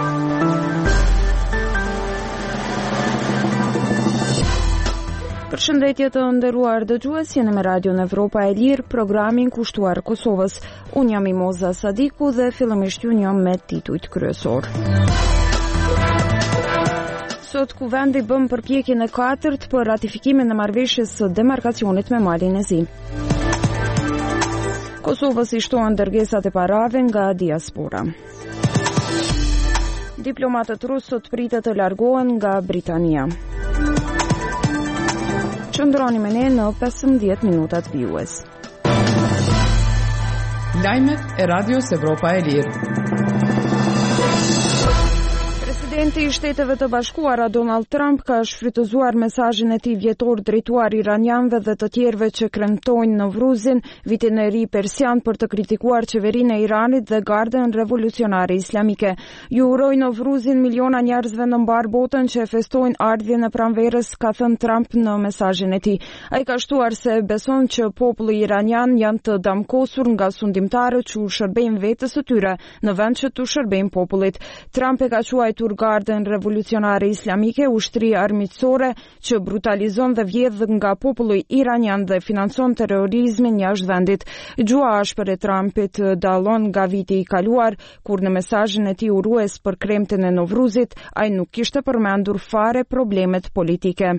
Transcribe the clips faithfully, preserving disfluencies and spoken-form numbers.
Përshëndetje të nderuar dëgjues, jeni me Radion Evropa e Lirë, programin kushtuar Kosovës. Unë jam Imoza Sadiku dhe fillimisht ju njëm me titujt kryesor. Sot kuvendi bën përpjekjen e katërt për ratifikimin e marrëveshjes së demarkacionit me Malin e Zi. Kosovës i shtohen dërgesat e parave nga diaspora. Diplomatët rusë sot pritet të largohen nga Britania. Qëndroni me ne në pesëmbëdhjetë minutat vijues. Lajmet e Radios Evropa e Lirë. Presidenti i Shteteve të Bashkuara Donald Trump ka shfrytëzuar mesazhin e tij vjetor drejtuar iranjanëve dhe të tjerëve që kremtojnë Novruzin, vitin e ri persian, për të kritikuar qeverinë e Iranit dhe Gardën Revolucionare Islamike. Ju uroj Novruzin miliona njerëzve në mbar botën që e festojnë ardhjën e pranverës, ka thënë Trump në mesazhin e tij. Ai ka shtuar se beson që populli iranian janë të damkosur nga sundimtarët që u shërbejnë vetes së tyre në vend që të shërbejnë popullit. Trump e ka quajtur Gardën Revolucionare Islamike ushtri armiqësore që brutalizon dhe vjedh nga populli iranian dhe financon terrorizmin jashtë vendit. Gjua ashpër e Trumpit dallon nga viti i kaluar, kur në mesazhin e tij urues për kremten e Novruzit, ai nuk kishte përmendur fare problemet politike.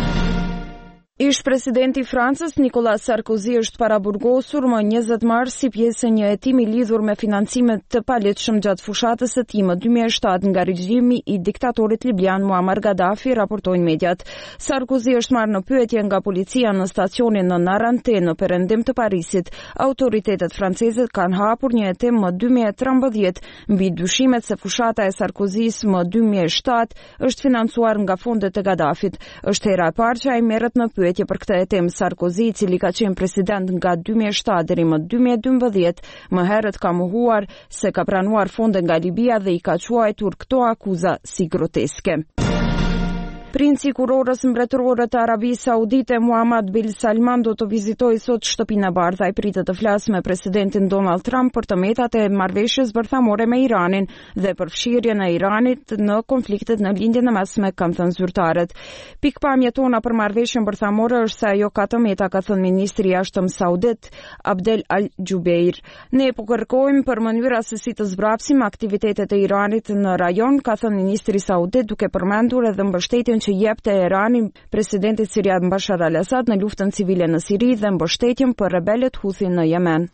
Ish presidenti i Francës Nicolas Sarkozy është paraburgosur më njëzet mars si pjesë e një hetimi lidhur me financime të palehtëshëm gjatë fushatës së tij më dy mijë e shtatë nga regjimi i diktatorit libian Muammar Gaddafi, raportojnë mediat. Sarkozy është marrë në pyetje nga policia në stacionin në Narante në perëndim të Parisit. Autoritetet franceze kanë hapur një hetim më dy mijë e trembëdhjetë mbi dyshimet se fushata e Sarkozys më dy mijë e shtatë është financuar nga fondet e Gaddafit. Është hera e parë që ai merret në pyetje për këtë hetim. Sarkozy, i cili ka qenë president nga dy mijë e shtatë deri më dy mijë e dymbëdhjetë, më herët ka mohuar se ka pranuar fonde nga Libia dhe i ka quajtur këto akuza si groteske. Princi i kurorës mbretërore të Arabisë Saudite Mohammed bin Salman do të vizitojë sot shtëpinë e bardhë. Ai pritet të flasë me presidentin Donald Trump për të metat e marrëveshjes bërthamore me Iranin dhe për fshirjen e Iranit në konfliktet në lindjen e mesme, kanë thënë zyrtarët. Pikpamjet tona për marrëveshjen bërthamore është se ajo ka të meta, ka thënë ministri i jashtëm saudit Abdel Al Jubeir. Ne po kërkojmë për mënyra se si të zbrapsim aktivitetet e Iranit në rajon, ka thënë ministri saudit, duke përmendur edhe mbështetjen që jepte Irani presidentit sirian Bashar al-Assad në luftën civile në Siri dhe mbështetjen për rebelët Houthi në Yemen.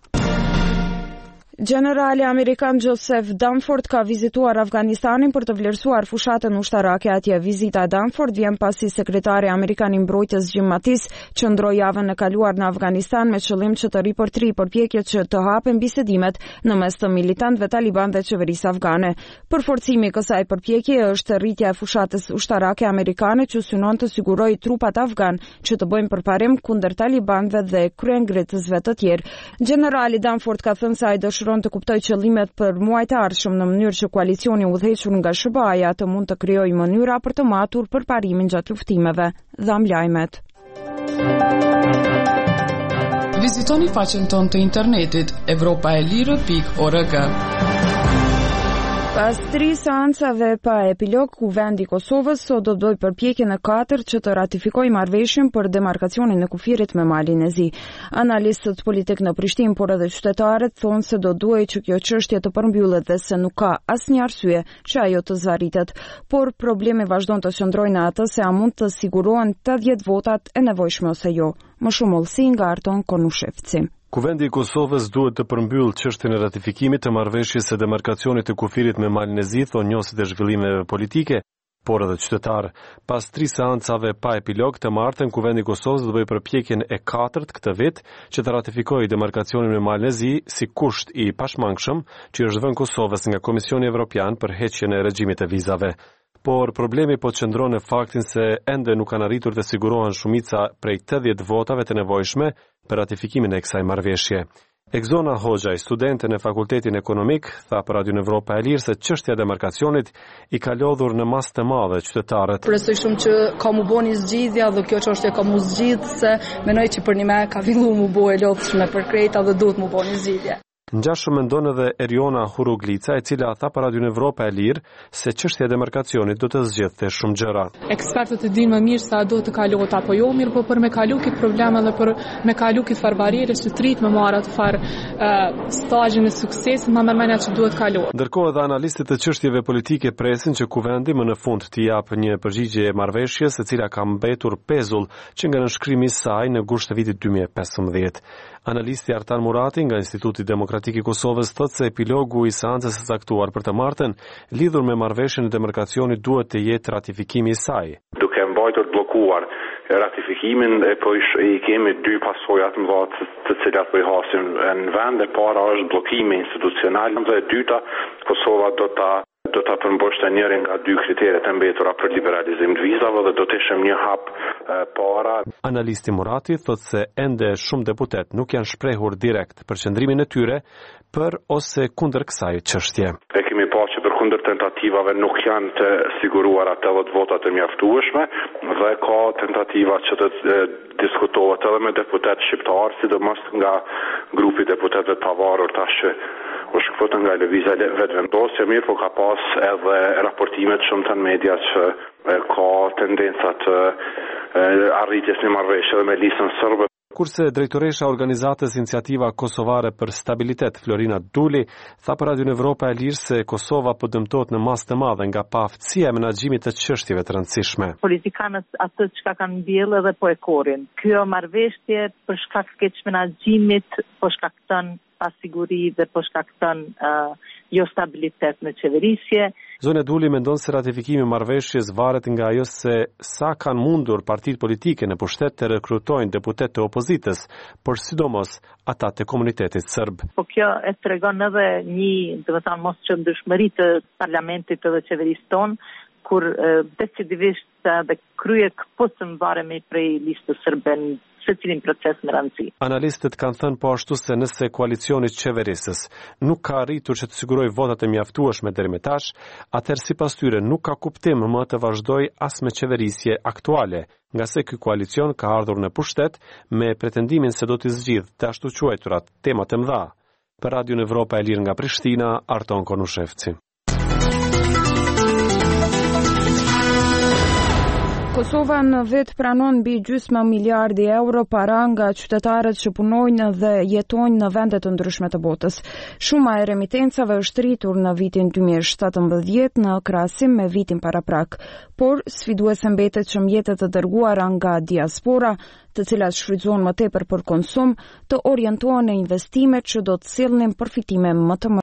Generali amerikan Joseph Dunford ka vizituar Afganistanin për të vlerësuar fushatën ushtarake atje. Vizita e Dunford vjen pasi sekretari amerikan i mbrojtjes Jim Mattis qëndroi javën e kaluar në Afganistan me qëllim që të riportri përpjekjet që të hapen bisedimet në mes të militantëve taliban dhe qeverisë afgane. Përforcimi i kësaj përpjekje është rritja e fushatës ushtarake amerikane që synon të sigurojë trupat afgan që të bëjnë përparim kundër talibanëve dhe kryengritësve të tjerë. Generali Dunford ka thënë se ai dëshiron të kuptoj qëllimet për muajt e ardhshëm në mënyrë që koalicioni udhëhequr nga S B A-ja të mund të krijojë mënyra për të matur përparimin gjatë luftimeve. Dham lajmet. Vizitoni faqen tonë të internetit evropa e lirë pikë org. Pas tri seancave pa epilog, kuvendi i Kosovës sot do të bëjë përpjekjen e katërt që të ratifikojë marrëveshjen për demarkacionin e kufirit me Malin e Zi. Analistët politik në Prishtinë, por edhe qytetarët thonë se do duhej që kjo çështje të përmbyllet dhe se nuk ka asnjë arsye që ajo të zvarritet. Por problemi vazhdon të qëndrojë në atë se a mund të sigurohen tetëdhjetë votat e nevojshme ose jo. Më shumë ullësi nga Arton Konushevci. Kuvendi i Kosovës duhet të përmbyll çështjen e ratifikimit të marrëveshjes së demarkacionit të kufirit me Malin e Zi, thonë njohësit e zhvillimeve politike, por edhe qytetar. Pas tri seancave pa epilog të martën, Kuvendi i Kosovës do bëjë përpjekjen e katërt këtë vit që të ratifikojë demarkacionin me Malin e Zi si kusht i pashmangshëm që është vënë Kosovës nga Komisioni Evropian për heqjen e regjimit të vizave. Por problemi po qëndron në faktin se ende nuk kanë arritur të sigurohen shumica prej tetëdhjetë votave të nevojshme për ratifikimin e kësaj marrëveshje. Egzona Hoxhaj, studente në Fakultetin Ekonomik, tha për Radion Evropa e Lirë se çështja e demarkacionit i ka lodhur në masë të madhe qytetarët. Presoj shumë që ka mu bo një zgjidhja dhe kjo çështje ka mu zgjidh se menoj që për një me ka filluar mu bo e lodhshme për krejta dhe duhet mu bo një zgjidhje. Ngjashëm mendon edhe Eriona Huruglica, e cila tha për Radion Evropa e Lirë se çështja e demarkacionit do të zgjidhte shumë gjëra. Ekspertët e dinë më mirë sa do të kalohet apo jo, mirë, po për me kalu këtë probleme dhe për me kalu këtë farë barriere që trit me marrë atë farë uh, stazhin e suksesit, më mërmenja që duhet kalohet. Ndërkohë edhe analistët e çështjeve politike presin që kuvendi më në fund të japë një përgjigje e marrëveshjes, e cila ka mbetur pezull që nga nënshkrimi i saj në gusht të vitit dy mijë e pesëmbëdhjetë. Analisti Artan Murati nga Instituti Demokratik i Kosovës thotë se epilogu i seancës së caktuar për të martën lidhur me marrëveshjen e demarkacionit duhet të jetë ratifikimi i saj. Duke mbajtur bllokuar ratifikimin e po i kemi dy pasojat më dhatë të cilat po i hasim në vend. E para është bllokimi institucional dhe e dyta Kosova do ta do ta përmbushte njërin nga dy kriteret e mbetura për liberalizim të vizave dhe do të ishim një hap e, para. Analisti Murati thotë se ende shumë deputet nuk janë shprehur direkt për qëndrimin e tyre për ose kundër kësaj çështje. E kemi pa që për kundër tentativave nuk janë të siguruara tetëdhjetë votat të mjaftueshme dhe ka tentativa që të e, diskutohet edhe me deputet shqiptar, sidomos nga grupi deputetëve të pavarur tash që u shkëput nga lëvizja vetëvendosje, mirë, po ka pas edhe raportimet shumë të në media që e, ka tendencat të arritjes një marrëveshje me lisën sërbe. Kurse drejtoresha e organizatës Iniciativa Kosovare për Stabilitet, Florina Duli, tha për Radion Evropa e Lirë se Kosova po dëmtohet në masë të madhe nga paaftësia e menaxhimit të çështjeve të rëndësishme. Politikanët atë çka kanë mbjellë edhe po e korin. Kjo marrëveshje për shkak të keq menaxhimit po shkakton pasiguri dhe po shkakton uh, jo stabilitet në qeverisje. Zone Duli mendon se ratifikimi i marrëveshjes varet nga ajo se sa kanë mundur partitë politike në pushtet të rekrutojnë deputet të opozitës, por sidomos ata të komunitetit serb. Po kjo e tregon edhe një, do të thonë, mos qëndrueshmëri të parlamentit dhe qeverisë tonë, kur decisivisht dhe krye këpucën varemi prej listës serbe në secilin proces me rëndësi. Analistët kanë thënë po ashtu se nëse koalicioni qeverisës nuk ka arritur që të sigurojë votat e mjaftueshme deri më tash, atëherë sipas tyre nuk ka kuptim më të vazhdojë as me qeverisje aktuale, nga se ky koalicion ka ardhur në pushtet me pretendimin se do të zgjidhë të ashtu quajturat tema të mëdha. Për Radion Evropa e Lirë nga Prishtina, Arton Konushevci. Kosova në vit pranon mbi gjysmë miliardi euro para nga qytetarët që punojnë dhe jetojnë në vende të ndryshme të botës. Shuma e remitencave është rritur në vitin dy mijë e shtatëmbëdhjetë në krahasim me vitin paraprak, por sfiduese mbetet që mjetet të dërguara nga diaspora, të cilat shfrytëzohen më tepër për konsum, të orientohen në investimet që do të sillnin përfitime më të mëdha.